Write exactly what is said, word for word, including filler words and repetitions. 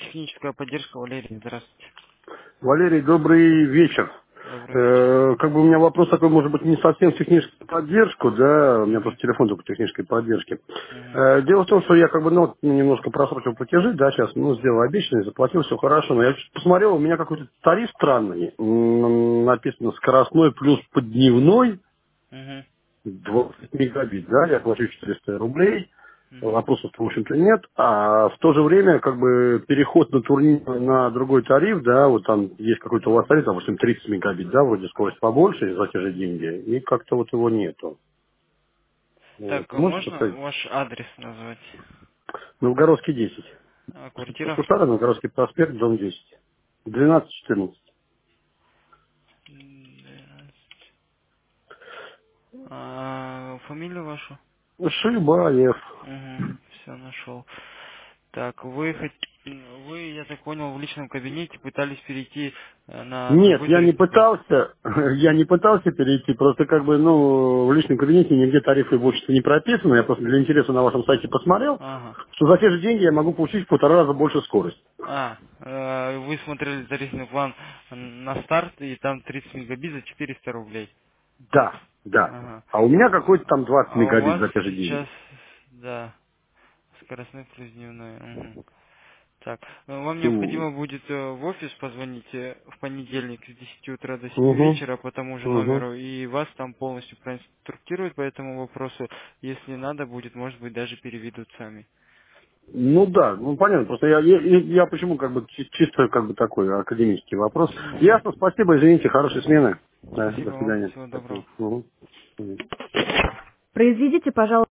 техническая поддержка, Валерий, здравствуйте. Валерий, добрый вечер. Добрый вечер. Э, Как бы у меня вопрос такой, может быть, не совсем в техническую поддержку, да, у меня Угу. просто телефон только технической поддержки. Угу. Э, Дело в том, что я как бы, ну, вот, немножко просрочил платежи, да, сейчас, ну, сделал обещанное, заплатил, все хорошо, но я чуть посмотрел, у меня какой-то тариф странный, м, написано скоростной плюс поддневной, Угу. двадцать мегабит, да, я плачу четыреста рублей, Угу. вопросов, в общем-то, нет, а в то же время, как бы, переход на турнир, на другой тариф, да, вот там есть какой-то у вас тариф, допустим, тридцать мегабит, да, вроде скорость побольше за те же деньги, и как-то вот его нету. Вот. Так, а Можете можно подсказать? ваш адрес назвать? Новгородский десять. А, Просто квартира? старый Новгородский проспект, дом десять. двенадцать четырнадцать. двенадцать. А, фамилию вашу? Шибаев. Угу. Все нашел. Так, вы хоть вы, я так понял, в личном кабинете пытались перейти э, на Нет, другой я не тарифный план. пытался, я не пытался перейти, просто как бы, ну, в личном кабинете нигде тарифы в обществе не прописаны, я просто для интереса на вашем сайте посмотрел, Ага. что за те же деньги я могу получить в полтора раза больше скорость. А, э, вы смотрели тарифный план на старт, и там тридцать мегабит за четыреста рублей. Да, да. Ага. А у меня какой-то А там двадцать а у мегабит вас за те же деньги. сейчас, да, скоростной плюс дневной. Мгм. Так, э, вам М, необходимо будет э, в офис позвонить э, в понедельник с десяти утра до семи Угу, вечера по тому же угу. номеру, и вас там полностью проинструктируют по этому вопросу. Если надо будет, может быть, даже переведут сами. Ну да, ну понятно, просто я, я, я- я почему как бы чи- чисто как бы такой академический вопрос. Мгм. Ясно, спасибо, извините, хорошей смены. Да, Спасибо до вам, свидания. всего доброго. Спасибо. Мгм. Мгм. Произведите, пожалуйста.